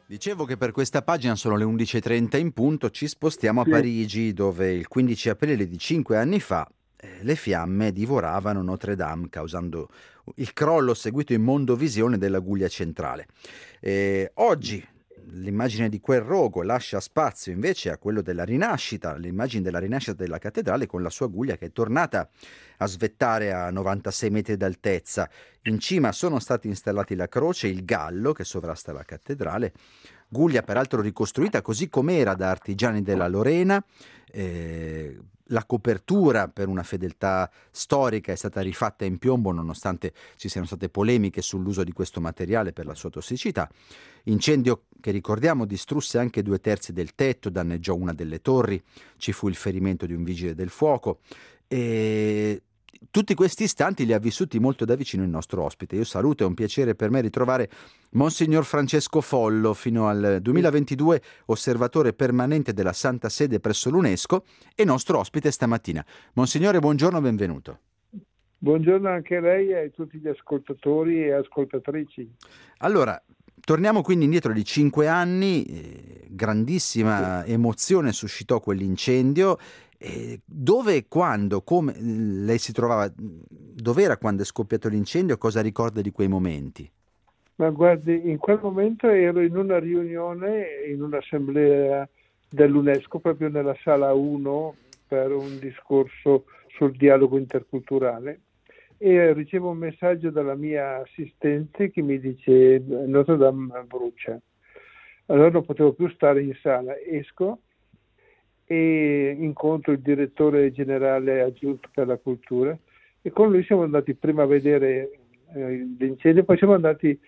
Dicevo che per questa pagina sono le 11:30 in punto, ci spostiamo a Sì, Parigi dove il 15 aprile di 5 anni fa le fiamme divoravano Notre Dame causando il crollo seguito in mondovisione della guglia centrale. Oggi l'immagine di quel rogo lascia spazio invece a quello della rinascita, l'immagine della rinascita della cattedrale con la sua guglia che è tornata a svettare a 96 metri d'altezza. In cima sono stati installati la croce e il gallo che sovrasta la cattedrale, guglia peraltro ricostruita così com'era da artigiani della Lorena. La copertura per una fedeltà storica è stata rifatta in piombo nonostante ci siano state polemiche sull'uso di questo materiale per la sua tossicità. Incendio che ricordiamo distrusse anche 2/3 del tetto, danneggiò una delle torri, ci fu il ferimento di un vigile del fuoco e tutti questi istanti li ha vissuti molto da vicino il nostro ospite. Io saluto, è un piacere per me ritrovare Monsignor Francesco Follo, fino al sì. 2022 osservatore permanente della Santa Sede presso l'UNESCO e nostro ospite stamattina. Monsignore, buongiorno, benvenuto. Buongiorno anche a lei e a tutti gli ascoltatori e ascoltatrici. Allora, torniamo quindi indietro di 5 anni, Sì. grandissima emozione suscitò quell'incendio. Dove e quando, come lei si trovava, dov'era quando è scoppiato l'incendio, cosa ricorda di quei momenti? Ma guardi, in quel momento ero in una riunione, in un'assemblea dell'UNESCO, proprio nella sala 1 per un discorso sul dialogo interculturale e ricevo un messaggio dalla mia assistente che mi dice Notre Dame brucia. Allora non potevo più stare in sala, esco e incontro il direttore generale aggiunto per la cultura e con lui siamo andati prima a vedere l'incendio, poi siamo andati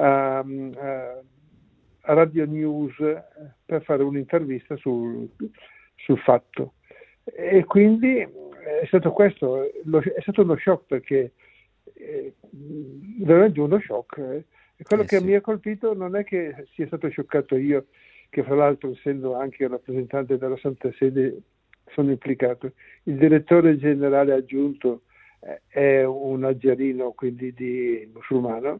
a Radio News per fare un'intervista sul fatto. E quindi è stato questo, è stato uno shock perché veramente uno shock. E quello che Sì. mi ha colpito non è che sia stato scioccato io, che fra l'altro essendo anche rappresentante della Santa Sede sono implicato. Il direttore generale aggiunto è un algerino, quindi di musulmano,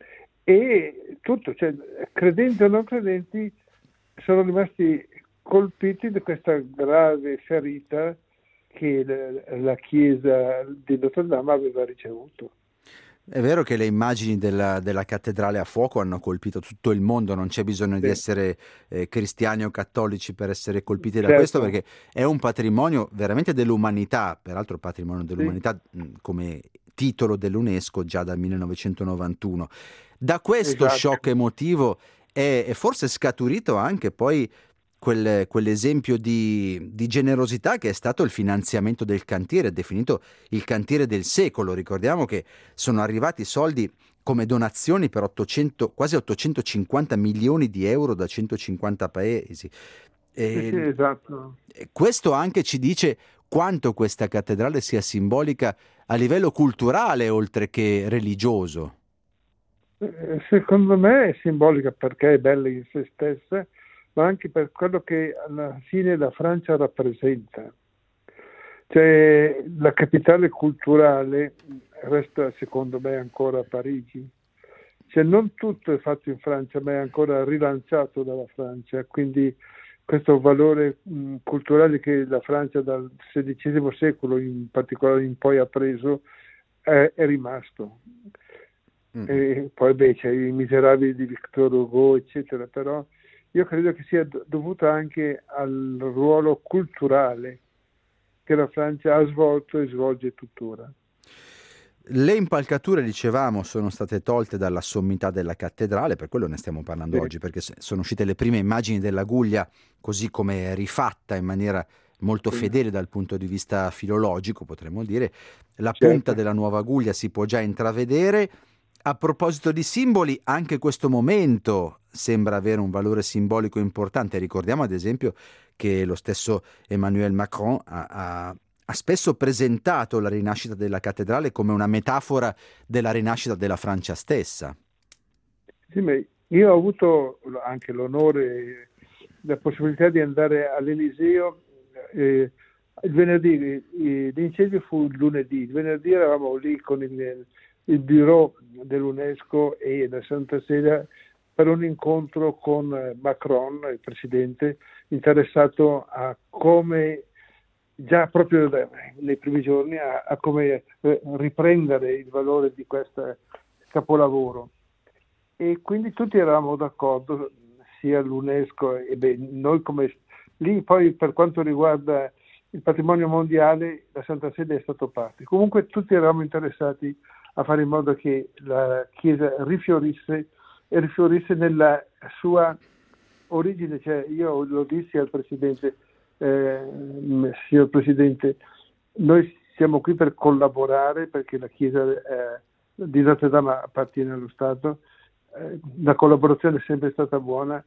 e tutto, cioè, credenti o non credenti, sono rimasti colpiti da questa grave ferita che la chiesa di Notre Dame aveva ricevuto. È vero che le immagini della cattedrale a fuoco hanno colpito tutto il mondo, non c'è bisogno di Sì, essere cristiani o cattolici per essere colpiti da questo, certo, perché è un patrimonio veramente dell'umanità, peraltro patrimonio sì, dell'umanità come titolo dell'UNESCO già dal 1991. Da questo esatto. shock emotivo è forse scaturito anche poi quell'esempio di generosità che è stato il finanziamento del cantiere, definito il cantiere del secolo. Ricordiamo che sono arrivati soldi come donazioni per quasi 850 milioni di euro da 150 paesi. Sì, sì, E, esatto. e questo anche ci dice quanto questa cattedrale sia simbolica a livello culturale oltre che religioso. Secondo me è simbolica perché è bella in se stessa, ma anche per quello che alla fine la Francia rappresenta. Cioè, la capitale culturale resta, secondo me, ancora Parigi. Cioè, non tutto è fatto in Francia, ma è ancora rilanciato dalla Francia. Quindi questo valore culturale che la Francia dal XVI secolo in particolare in poi ha preso è rimasto. Mm. E poi c'è i Miserabili di Victor Hugo, eccetera, però io credo che sia dovuta anche al ruolo culturale che la Francia ha svolto e svolge tuttora. Le impalcature, dicevamo, sono state tolte dalla sommità della cattedrale, per quello ne stiamo parlando Sì, oggi, perché sono uscite le prime immagini della guglia così come rifatta in maniera molto sì, fedele dal punto di vista filologico, potremmo dire. La punta certo. della nuova guglia si può già intravedere. A proposito di simboli, anche questo momento sembra avere un valore simbolico importante. Ricordiamo ad esempio che lo stesso Emmanuel Macron ha spesso presentato la rinascita della cattedrale come una metafora della rinascita della Francia stessa. Sì, ma io ho avuto anche l'onore, la possibilità di andare all'Eliseo il venerdì, l'incendio fu il lunedì, il venerdì eravamo lì con il bureau dell'UNESCO e la Santa Sede per un incontro con Macron, il presidente, interessato a come, già proprio nei primi giorni, a come riprendere il valore di questo capolavoro. E quindi tutti eravamo d'accordo, sia l'UNESCO e noi come lì. Poi per quanto riguarda il patrimonio mondiale la Santa Sede è stato parte. Comunque tutti eravamo interessati a fare in modo che la Chiesa rifiorisse e rifiorisse nella sua origine. Cioè, io lo dissi al Presidente, signor Presidente, noi siamo qui per collaborare perché la Chiesa di Notre Dame appartiene allo Stato. La collaborazione è sempre stata buona.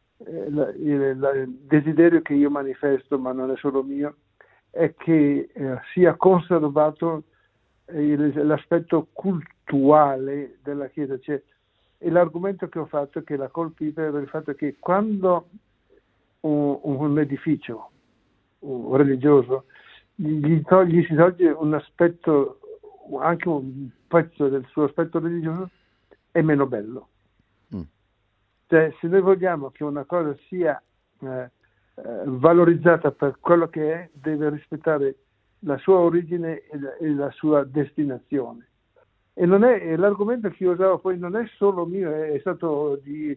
Il desiderio che io manifesto, ma non è solo mio, è che sia conservato l'aspetto cultuale della Chiesa. Cioè, e l'argomento che ho fatto, che la colpita, era il fatto che quando un edificio religioso gli si toglie un aspetto, anche un pezzo del suo aspetto religioso, è meno bello. Cioè, se noi vogliamo che una cosa sia valorizzata per quello che è, deve rispettare la sua origine e la sua destinazione. E non è l'argomento che io usavo, poi non è solo mio, è stato di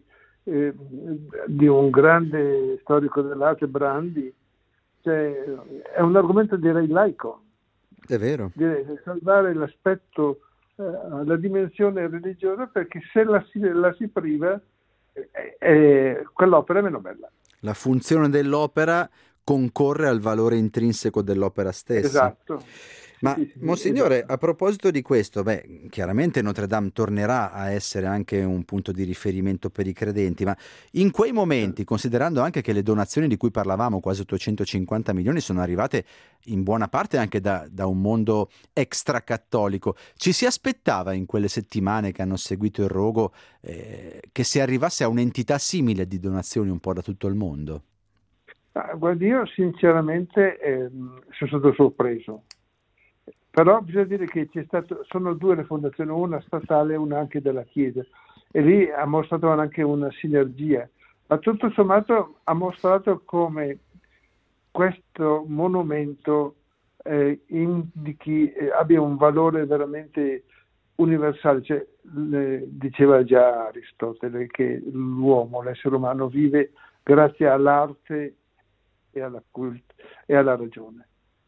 un grande storico dell'arte, Brandi. Cioè, è un argomento, direi, laico. È vero. Direi salvare l'aspetto, la dimensione religiosa, perché se la si priva, quell'opera è meno bella. La funzione dell'opera concorre al valore intrinseco dell'opera stessa. Esatto. Ma sì, Monsignore, esatto. a proposito di questo, chiaramente Notre Dame tornerà a essere anche un punto di riferimento per i credenti, ma in quei momenti, considerando anche che le donazioni di cui parlavamo, quasi 850 milioni, sono arrivate in buona parte anche da un mondo extracattolico, ci si aspettava in quelle settimane che hanno seguito il rogo che si arrivasse a un'entità simile di donazioni un po' da tutto il mondo? Guardi, io sinceramente sono stato sorpreso. Però bisogna dire che sono due le fondazioni, una statale e una anche della Chiesa, e lì ha mostrato anche una sinergia, ma tutto sommato ha mostrato come questo monumento indichi, abbia un valore veramente universale. Cioè, diceva già Aristotele che l'uomo, l'essere umano, vive grazie all'arte e alla ragione.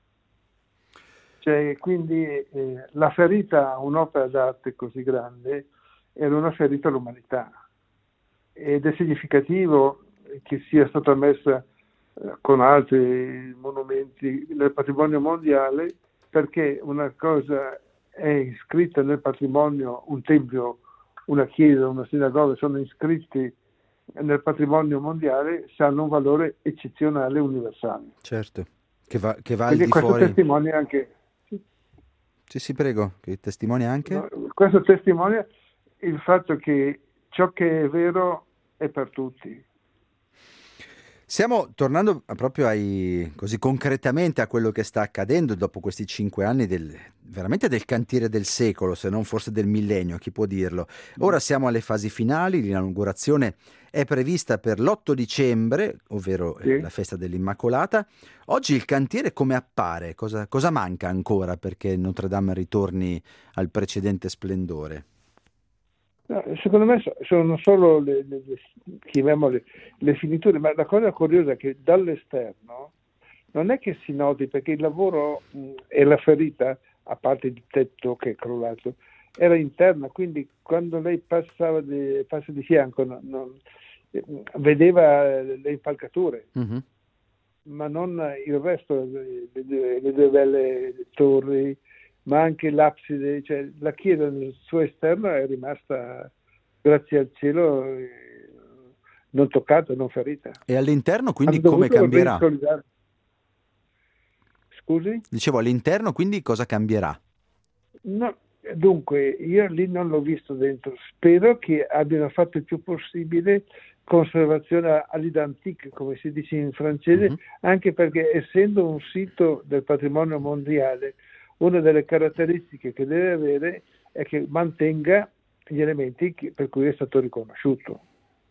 Cioè, quindi la ferita a un'opera d'arte così grande era una ferita all'umanità, ed è significativo che sia stata messa con altri monumenti nel patrimonio mondiale, perché una cosa è iscritta nel patrimonio, un tempio, una chiesa, una sinagoga sono iscritti nel patrimonio mondiale se hanno un valore eccezionale e universale. Certo, che va al quindi di questo fuori. Testimonia anche. Sì, prego, che testimonia anche? No, questo testimonia il fatto che ciò che è vero è per tutti. Stiamo tornando proprio così concretamente a quello che sta accadendo dopo questi 5 anni veramente del cantiere del secolo, se non forse del millennio, chi può dirlo. Ora siamo alle fasi finali, l'inaugurazione è prevista per l'8 dicembre, ovvero Sì. la festa dell'Immacolata. Oggi il cantiere come appare? Cosa manca ancora perché Notre Dame ritorni al precedente splendore? Secondo me sono solo chiamiamole le finiture, ma la cosa curiosa è che dall'esterno non è che si noti, perché il lavoro e la ferita, a parte il tetto che è crollato, era interna, quindi quando lei passa di fianco vedeva le impalcature, ma non il resto, le due belle torri, ma anche l'abside. Cioè, la chiesa nel suo esterno è rimasta, grazie al cielo, non toccata, non ferita. E all'interno quindi come cambierà? Scusi? Dicevo, all'interno quindi cosa cambierà? No, dunque, io lì non l'ho visto dentro. Spero che abbiano fatto il più possibile conservazione all'identique, come si dice in francese, anche perché essendo un sito del patrimonio mondiale, una delle caratteristiche che deve avere è che mantenga gli elementi per cui è stato riconosciuto.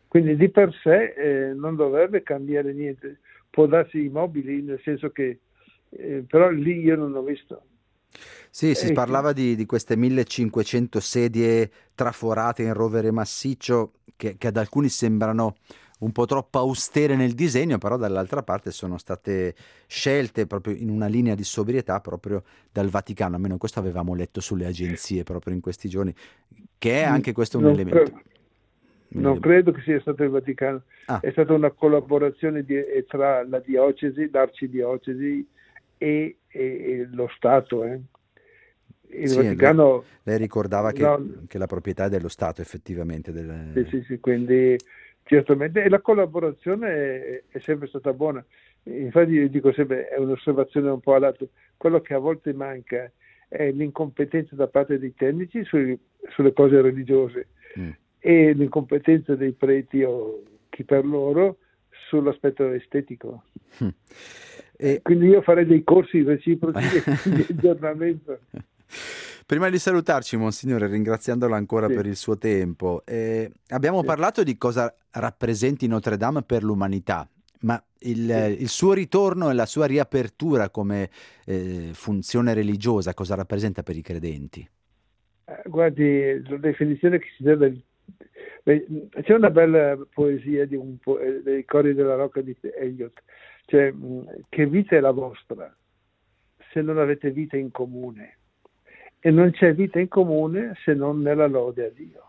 Quindi di per sé non dovrebbe cambiare niente, può darsi i mobili, nel senso che però lì io non ho visto. Sì, si E, parlava di queste 1500 sedie traforate in rovere massiccio che ad alcuni sembrano un po' troppo austere nel disegno, però dall'altra parte sono state scelte proprio in una linea di sobrietà proprio dal Vaticano, almeno questo avevamo letto sulle agenzie proprio in questi giorni, che è anche questo un non, elemento. Un non ele- credo che sia stato il Vaticano, Ah, è stata una collaborazione tra la diocesi, l'arcidiocesi e lo Stato. Il sì, Vaticano, lei ricordava no, che la proprietà è dello Stato effettivamente. sì, sì, sì, quindi certamente, e la collaborazione è sempre stata buona. Infatti io dico sempre, è un'osservazione un po' a lato, quello che a volte manca è l'incompetenza da parte dei tecnici sulle cose religiose Mm. e l'incompetenza dei preti o chi per loro sull'aspetto estetico. Mm. E... Quindi io farei dei corsi reciproci di aggiornamento. Prima di salutarci, Monsignore, ringraziandola ancora Sì, per il suo tempo, abbiamo sì. parlato di cosa rappresenti Notre Dame per l'umanità, ma Sì. il suo ritorno e la sua riapertura come funzione religiosa, cosa rappresenta per i credenti? Guardi, la definizione che si dà c'è una bella poesia dei Cori della Rocca di Eliot, cioè che vita è la vostra se non avete vita in comune? E non c'è vita in comune se non nella lode a Dio.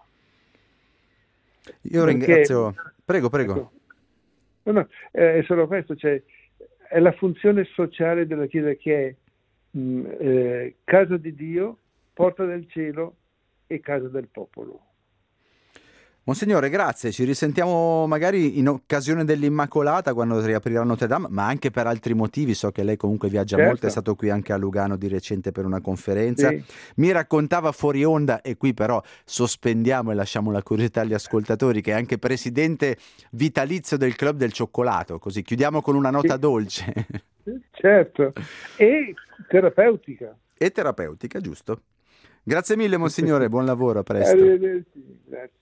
Io Perché, ringrazio. Prego, prego. ecco, no, è solo questo, cioè, è la funzione sociale della Chiesa che è casa di Dio, porta del cielo e casa del popolo. Monsignore, grazie, ci risentiamo magari in occasione dell'Immacolata quando riaprirà Notre Dame, ma anche per altri motivi. So che lei comunque viaggia molto, è Certo, stato qui anche a Lugano di recente per una conferenza. sì, Mi raccontava fuori onda, e qui però sospendiamo e lasciamo la curiosità agli ascoltatori, che è anche presidente vitalizio del Club del Cioccolato, così chiudiamo con una nota sì, dolce. certo, e terapeutica. E terapeutica, giusto? Grazie mille, Monsignore, buon lavoro, a presto. Arrivederci, grazie.